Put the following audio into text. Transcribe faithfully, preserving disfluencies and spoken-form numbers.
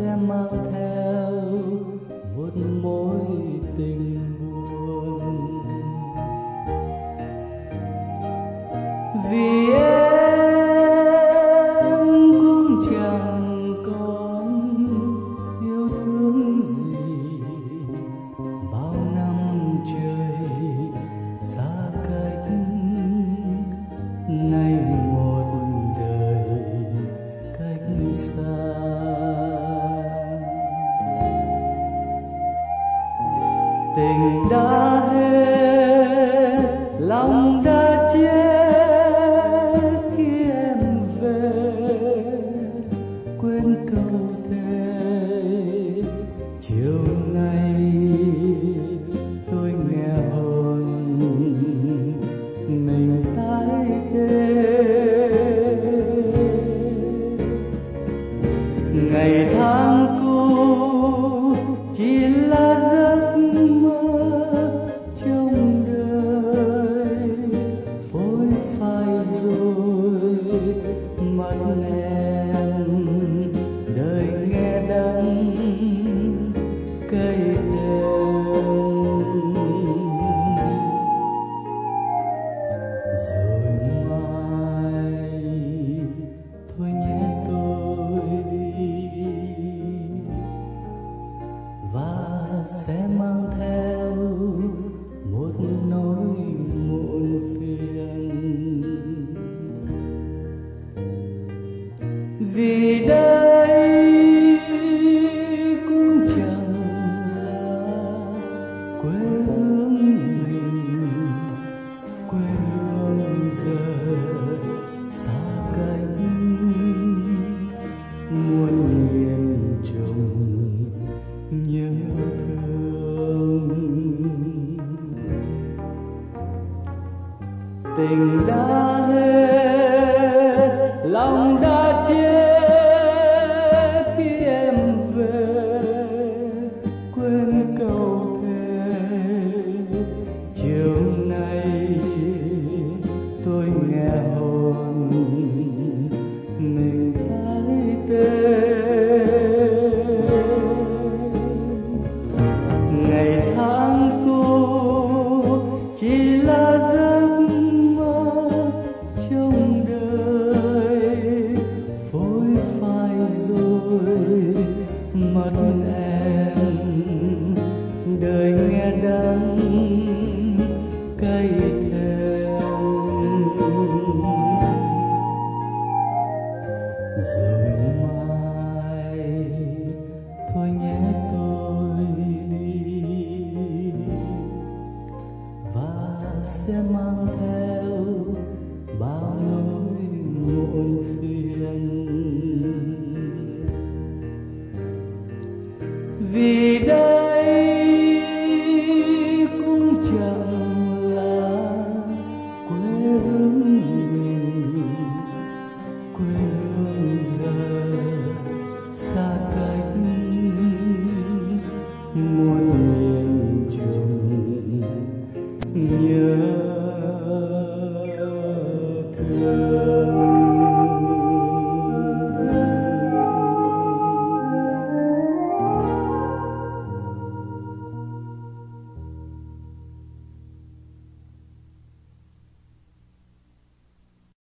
sẽ mang theo một mối tình buồn. Vì em cũng chẳng còn yêu thương gì, bao năm trời xa cách, nay một đời cách xa. Tình đã hết, lòng đã chết khi em về, quên câu thề chiều nay tôi nghe hồn mình tái tê. Ngày tháng cũ chỉ là giấc mơ trong đời, phôi phai rồi mắt em đời nghe đắng cay thêm. Rồi mai thôi nhé tôi đi, và sẽ mang theo một nỗi muộn phiền. Vì đây cũng chẳng là quê hương mình, quê hương giờ xa cách, muôn niềm chồng nhớ thương. Tình đã hết, lòng đã chết khi em về, quên câu thề chiều nay tôi nghe hồn mình tái tê. Ngày tháng cũ chỉ là giấc mơ trong đời, phôi phai rồi mắt em đời nghe đắng cay thêm. Rồi mai thôi nhé tôi đi, và sẽ mang theo bao nỗi muộn phiền. Vì đây cũng chẳng là quê hương mình, quê hương giờ xa cách, muôn niềm chồng nhớ.